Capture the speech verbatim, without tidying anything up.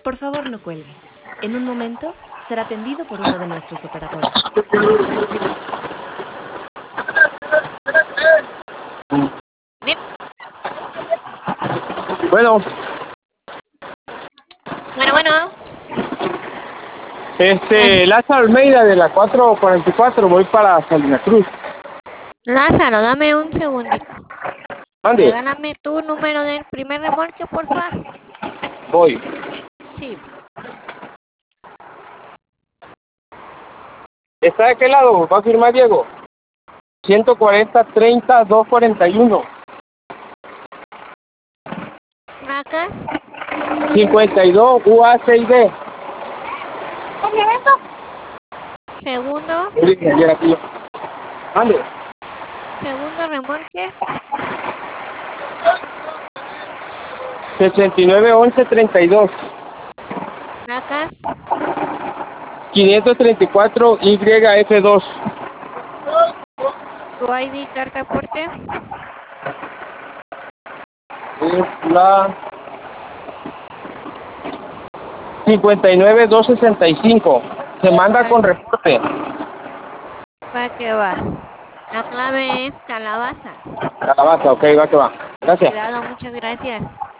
Por favor, no cuelgue. En un momento será atendido por uno de nuestros operadores. Bueno, Bueno, bueno. este, Lázaro Almeida de la cuatro cuarenta y cuatro, voy para Salina Cruz. Lázaro, dame un segundito. Mande, Regálame tu número del primer remolque, porfa. voy. Sí. ¿Está de qué lado? ¿Va a firmar Diego? ciento cuarenta, treinta, doscientos cuarenta y uno. Acá. cincuenta y dos U A seis D. Segundo. Mande. Segundo remolque. sesenta y nueve, once, treinta y dos. Acá. quinientos treinta y cuatro Y F dos. Tu I D, carta de porte. Es la cincuenta y nueve, doscientos sesenta y cinco. Se manda con reporte. ¿Para qué va? La clave es calabaza. Calabaza, ok, va que va. Gracias. Cuidado, muchas gracias.